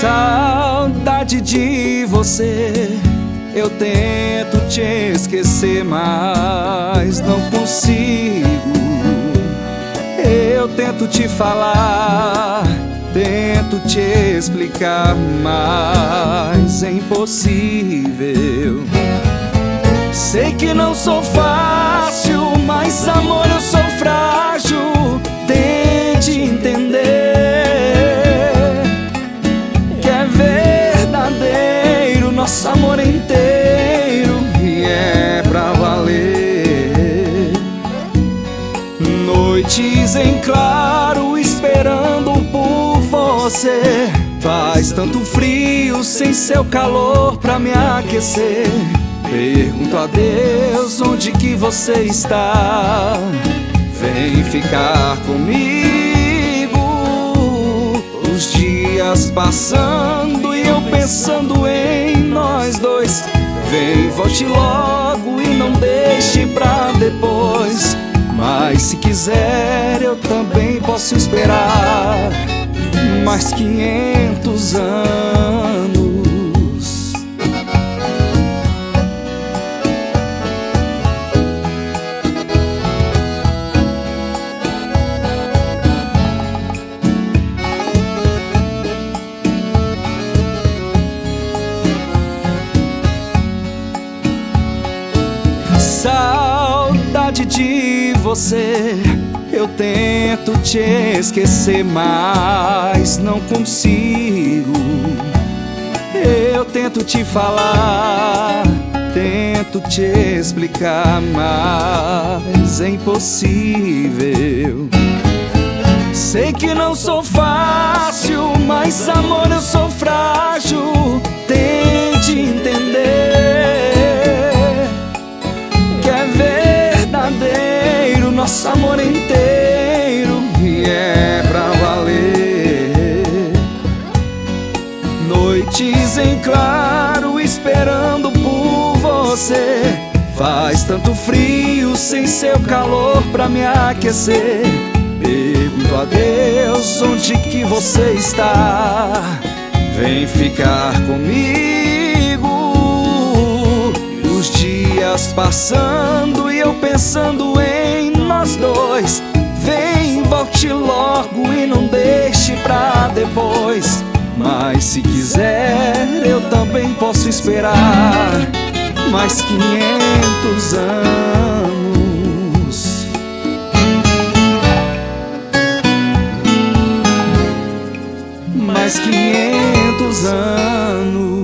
Saudade de você, eu tento te esquecer, mas não consigo. Eu tento te falar, tento te explicar, mas é impossível. Sei que não sou fácil, mas amor, eu sou frágil. Tente entender que é verdadeiro nosso amor inteiro e é pra valer. Noites em claro esperando por você, faz tanto frio sem seu calor pra me aquecer. Pergunto a Deus onde que você está. Vem ficar comigo. Os dias passando e eu pensando em nós dois. Vem, volte logo e não deixe pra depois. Mas se quiser eu também posso esperar mais 500 anos. Saudade de você, eu tento te esquecer, mas não consigo. Eu tento te falar, tento te explicar, mas é impossível. Sei que não sou fácil, mas amor, eu sou frágil. Tente entender que é verdadeiro nosso amor inteiro e é pra valer. Noites em claro esperando por você, faz tanto frio sem seu calor pra me aquecer. Pergunto a Deus onde que você está. Vem ficar comigo. Os dias passando e eu pensando em nós dois. Vem, volte logo e não deixe pra depois. Mas se quiser eu também posso esperar mais 500 anos. Mais 500 anos.